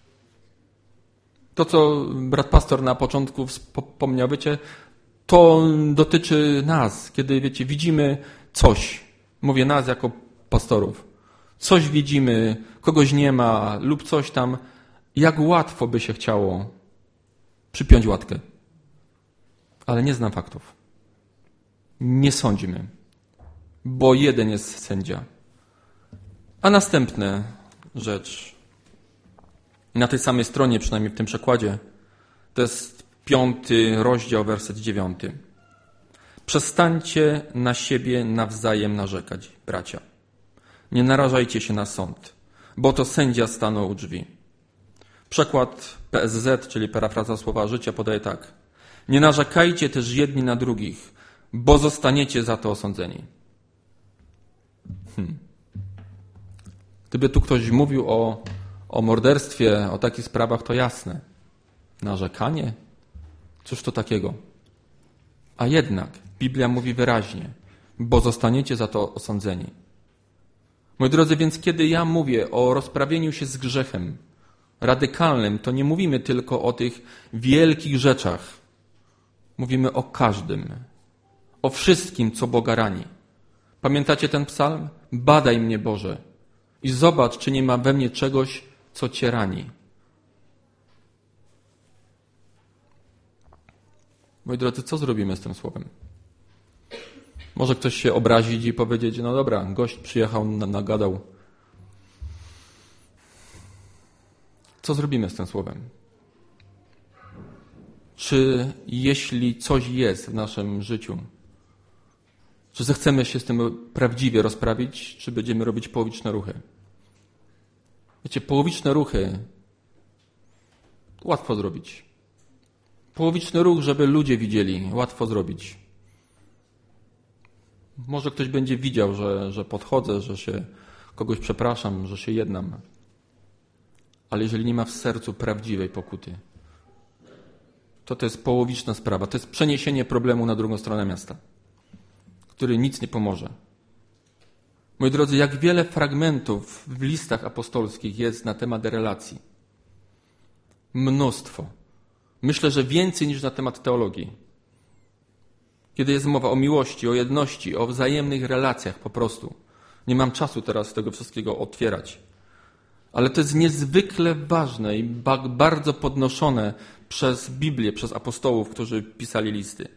To, co brat pastor na początku wspomniał, wiecie, to dotyczy nas, kiedy, wiecie, widzimy coś. Mówię nas jako pastorów. Coś widzimy, kogoś nie ma lub coś tam. Jak łatwo by się chciało przypiąć łatkę. Ale nie znam faktów. Nie sądzimy, bo jeden jest sędzia. A następna rzecz, na tej samej stronie, przynajmniej w tym przekładzie, to jest 5 rozdział, werset 9. Przestańcie na siebie nawzajem narzekać, bracia. Nie narażajcie się na sąd, bo to sędzia stanął u drzwi. Przekład PSZ, czyli parafraza Słowa Życia, podaje tak. Nie narzekajcie też jedni na drugich, bo zostaniecie za to osądzeni. Gdyby tu ktoś mówił o morderstwie, o takich sprawach, to jasne. Narzekanie? Cóż to takiego? A jednak Biblia mówi wyraźnie, bo zostaniecie za to osądzeni. Moi drodzy, więc kiedy ja mówię o rozprawieniu się z grzechem radykalnym, to nie mówimy tylko o tych wielkich rzeczach. Mówimy o każdym, o wszystkim, co Boga rani. Pamiętacie ten psalm? Badaj mnie, Boże, i zobacz, czy nie ma we mnie czegoś, co Cię rani. Moi drodzy, co zrobimy z tym słowem? Może ktoś się obrazić i powiedzieć, no dobra, gość przyjechał, nagadał. Co zrobimy z tym słowem? Czy jeśli coś jest w naszym życiu, czy zechcemy się z tym prawdziwie rozprawić, czy będziemy robić połowiczne ruchy? Wiecie, połowiczne ruchy łatwo zrobić. Połowiczny ruch, żeby ludzie widzieli, łatwo zrobić. Może ktoś będzie widział, że podchodzę, że się kogoś przepraszam, że się jednam. Ale jeżeli nie ma w sercu prawdziwej pokuty, to jest połowiczna sprawa. To jest przeniesienie problemu na drugą stronę miasta, który nic nie pomoże. Moi drodzy, jak wiele fragmentów w listach apostolskich jest na temat relacji. Mnóstwo. Myślę, że więcej niż na temat teologii. Kiedy jest mowa o miłości, o jedności, o wzajemnych relacjach po prostu. Nie mam czasu teraz tego wszystkiego otwierać. Ale to jest niezwykle ważne i bardzo podnoszone przez Biblię, przez apostołów, którzy pisali listy.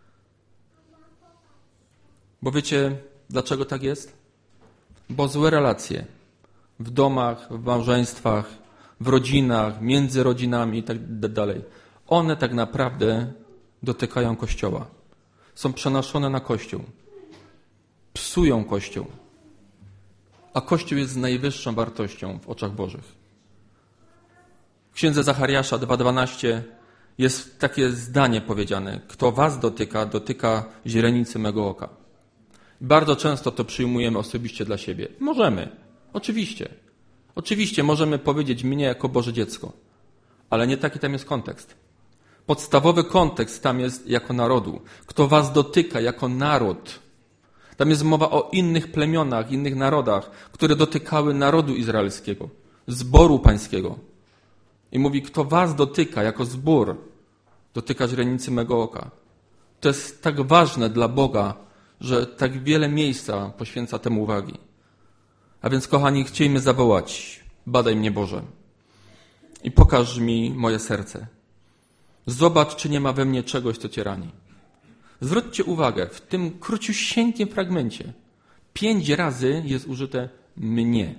Bo wiecie, dlaczego tak jest? Bo złe relacje w domach, w małżeństwach, w rodzinach, między rodzinami i tak dalej, one tak naprawdę dotykają Kościoła. Są przenoszone na Kościół. Psują Kościół. A Kościół jest najwyższą wartością w oczach Bożych. W księdze Zachariasza 2:12 jest takie zdanie powiedziane. Kto was dotyka, dotyka źrenicy mego oka. Bardzo często to przyjmujemy osobiście dla siebie. Możemy. Oczywiście. Oczywiście możemy powiedzieć mnie jako Boże dziecko. Ale nie taki tam jest kontekst. Podstawowy kontekst tam jest jako narodu. Kto was dotyka jako naród. Tam jest mowa o innych plemionach, innych narodach, które dotykały narodu izraelskiego, zboru pańskiego. I mówi, kto was dotyka jako zbór, dotyka źrenicy mego oka. To jest tak ważne dla Boga, że tak wiele miejsca poświęca temu uwagi. A więc, kochani, chciejmy zawołać, badaj mnie, Boże, i pokaż mi moje serce. Zobacz, czy nie ma we mnie czegoś, co Cię rani. Zwróćcie uwagę, w tym króciusieńkim fragmencie 5 razy jest użyte mnie.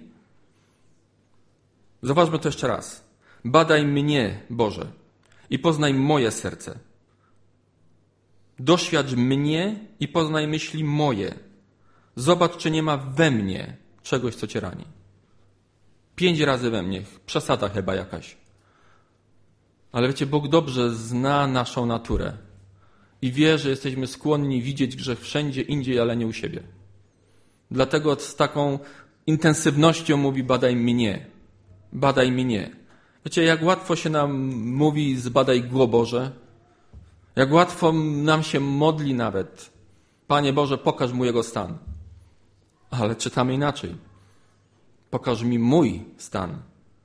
Zobaczmy to jeszcze raz. Badaj mnie, Boże, i poznaj moje serce. Doświadcz mnie i poznaj myśli moje. Zobacz, czy nie ma we mnie czegoś, co Cię rani. 5 razy we mnie. Przesada chyba jakaś. Ale wiecie, Bóg dobrze zna naszą naturę. I wie, że jesteśmy skłonni widzieć grzech wszędzie indziej, ale nie u siebie. Dlatego z taką intensywnością mówi: badaj mnie, badaj mnie. Wiecie, jak łatwo się nam mówi: zbadaj Go Boże. Jak łatwo nam się modli nawet: Panie Boże, pokaż mu jego stan. Ale czytamy inaczej: pokaż mi mój stan.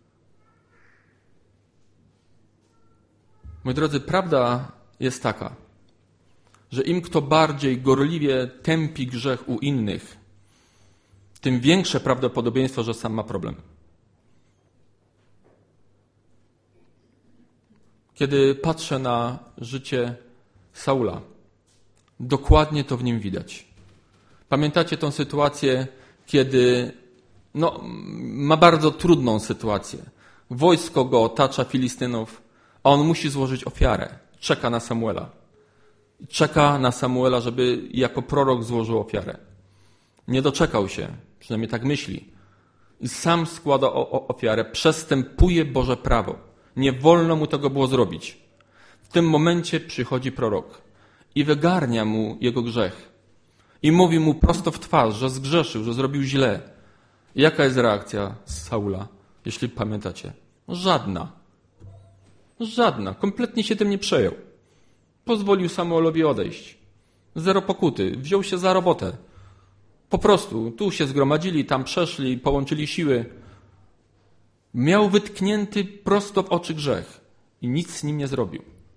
Moi drodzy, prawda jest taka, że im kto bardziej gorliwie tępi grzech u innych, tym większe prawdopodobieństwo, że sam ma problem. Kiedy patrzę na życie Saula, dokładnie to w nim widać. Pamiętacie tą sytuację, kiedy ma bardzo trudną sytuację. Wojsko go otacza, Filistynów, a on musi złożyć ofiarę. Czeka na Samuela. Czeka na Samuela, żeby jako prorok złożył ofiarę. Nie doczekał się, przynajmniej tak myśli. I sam składa ofiarę, przestępuje Boże prawo. Nie wolno mu tego było zrobić. W tym momencie przychodzi prorok i wygarnia mu jego grzech. I mówi mu prosto w twarz, że zgrzeszył, że zrobił źle. I jaka jest reakcja Saula, jeśli pamiętacie? Żadna. Żadna. Kompletnie się tym nie przejął. Pozwolił Samuelowi odejść. Zero pokuty. Wziął się za robotę. Po prostu tu się zgromadzili, tam przeszli, połączyli siły. Miał wytknięty prosto w oczy grzech i nic z nim nie zrobił.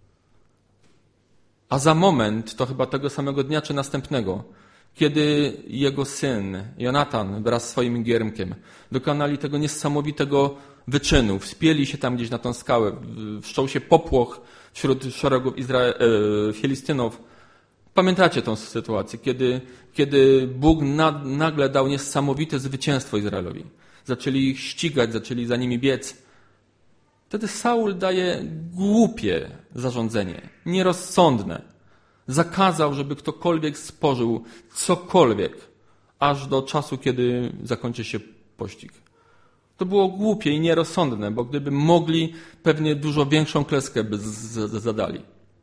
A za moment, to chyba tego samego dnia czy następnego, kiedy jego syn Jonatan wraz z swoim giermkiem dokonali tego niesamowitego wyczynu, wspięli się tam gdzieś na tą skałę, wszczął się popłoch wśród szeregów Filistynów. Pamiętacie tą sytuację, kiedy Bóg nagle dał niesamowite zwycięstwo Izraelowi. Zaczęli ich ścigać, zaczęli za nimi biec. Wtedy Saul daje głupie zarządzenie, nierozsądne. Zakazał, żeby ktokolwiek spożył cokolwiek, aż do czasu, kiedy zakończy się pościg. To było głupie i nierozsądne, bo gdyby mogli, pewnie dużo większą klęskę by zadali.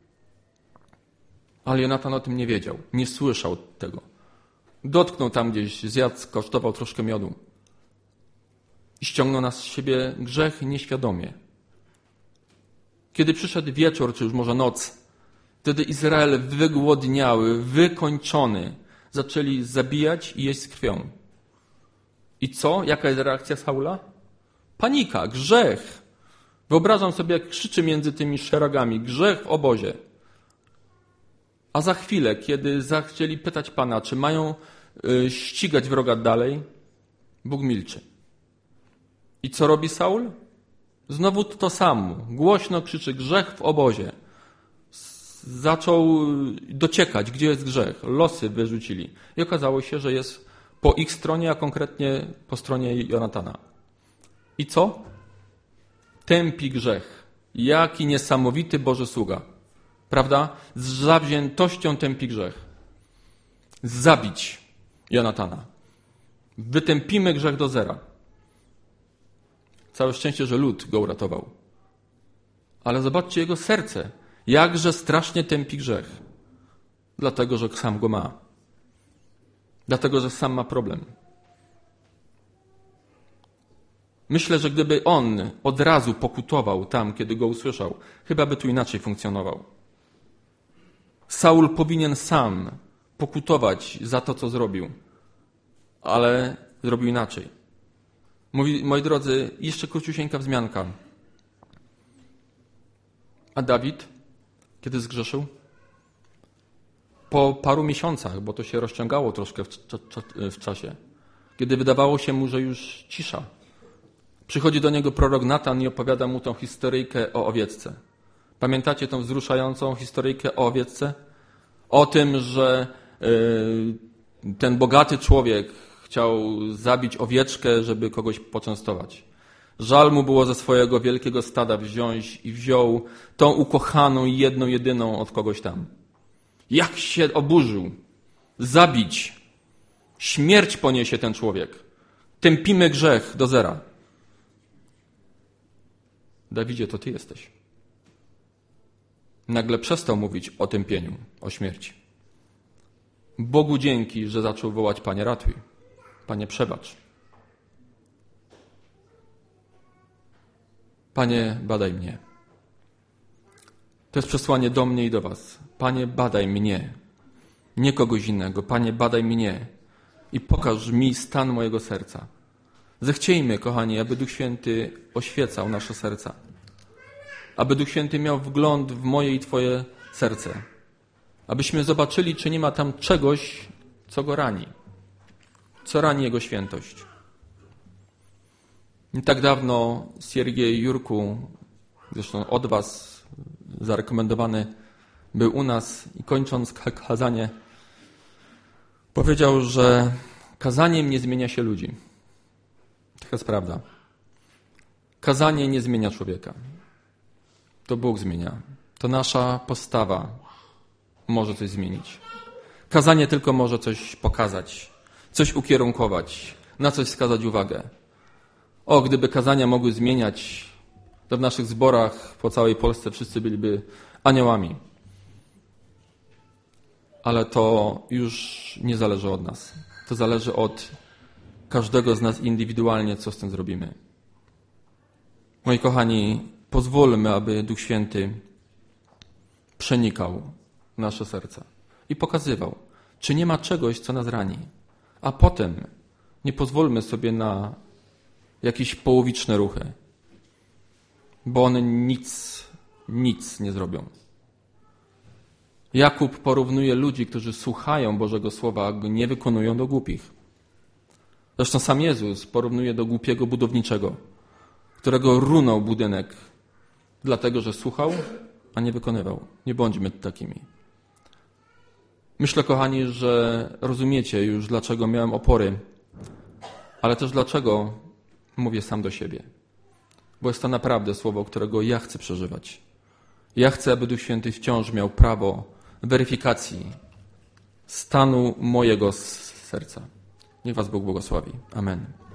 Ale Jonatan o tym nie wiedział, nie słyszał tego. Dotknął tam gdzieś, zjadł, skosztował troszkę miodu. I ściągnął na siebie grzech nieświadomie. Kiedy przyszedł wieczór, czy już może noc, wtedy Izrael wygłodniały, wykończony, zaczęli zabijać i jeść z krwią. I co? Jaka jest reakcja Saula? Panika, grzech. Wyobrażam sobie, jak krzyczy między tymi szeregami: grzech w obozie. A za chwilę, kiedy zachcieli pytać Pana, czy mają ścigać wroga dalej, Bóg milczy. I co robi Saul? Znowu to samo. Głośno krzyczy: grzech w obozie. Zaczął dociekać, gdzie jest grzech. Losy wyrzucili. I okazało się, że jest po ich stronie, a konkretnie po stronie Jonatana. I co? Tępi grzech. Jaki niesamowity Boży sługa. Prawda? Z zawziętością tępi grzech. Zabić Jonatana. Wytępimy grzech do zera. Całe szczęście, że lud go uratował. Ale zobaczcie jego serce. Jakże strasznie tępi grzech. Dlatego, że sam go ma. Dlatego, że sam ma problem. Myślę, że gdyby on od razu pokutował tam, kiedy go usłyszał, chyba by tu inaczej funkcjonował. Saul powinien sam pokutować za to, co zrobił. Ale zrobił inaczej. Moi drodzy, jeszcze króciusieńka wzmianka. A Dawid, kiedy zgrzeszył? Po paru miesiącach, bo to się rozciągało troszkę w czasie, kiedy wydawało się mu, że już cisza, przychodzi do niego prorok Natan i opowiada mu tą historyjkę o owieczce. Pamiętacie tą wzruszającą historyjkę o owieczce? O tym, że ten bogaty człowiek chciał zabić owieczkę, żeby kogoś poczęstować. Żal mu było ze swojego wielkiego stada wziąć i wziął tą ukochaną i jedną, jedyną od kogoś tam. Jak się oburzył. Zabić. Śmierć poniesie ten człowiek. Tępimy grzech do zera. Dawidzie, to ty jesteś. nagle przestał mówić o tępieniu, o śmierci. Bogu dzięki, że zaczął wołać: Panie, ratuj, Panie, przebacz. Panie, badaj mnie. To jest przesłanie do mnie i do was. Panie, badaj mnie, nie kogoś innego. Panie, badaj mnie i pokaż mi stan mojego serca. Zechciejmy, kochani, aby Duch Święty oświecał nasze serca. Aby Duch Święty miał wgląd w moje i Twoje serce. Abyśmy zobaczyli, czy nie ma tam czegoś, co go rani. Co rani Jego świętość. Nie tak dawno Siergiej Jurku, zresztą od was zarekomendowany, był u nas i kończąc kazanie powiedział, że kazaniem nie zmienia się ludzi. Taka jest prawda. Kazanie nie zmienia człowieka. To Bóg zmienia. To nasza postawa może coś zmienić. Kazanie tylko może coś pokazać, coś ukierunkować, na coś wskazać uwagę. O, gdyby kazania mogły zmieniać, to w naszych zborach po całej Polsce wszyscy byliby aniołami. Ale to już nie zależy od nas. To zależy od każdego z nas indywidualnie, co z tym zrobimy. Moi kochani, pozwólmy, aby Duch Święty przenikał w nasze serca i pokazywał, czy nie ma czegoś, co nas rani. A potem nie pozwólmy sobie na jakieś połowiczne ruchy, bo one nic nie zrobią. Jakub porównuje ludzi, którzy słuchają Bożego Słowa, a go nie wykonują, do głupich. Zresztą sam Jezus porównuje do głupiego budowniczego, którego runął budynek, dlatego że słuchał, a nie wykonywał. Nie bądźmy takimi. Myślę, kochani, że rozumiecie już, dlaczego miałem opory, ale też dlaczego mówię sam do siebie. Bo jest to naprawdę słowo, którego ja chcę przeżywać. Ja chcę, aby Duch Święty wciąż miał prawo weryfikacji stanu mojego serca. Niech was Bóg błogosławi. Amen.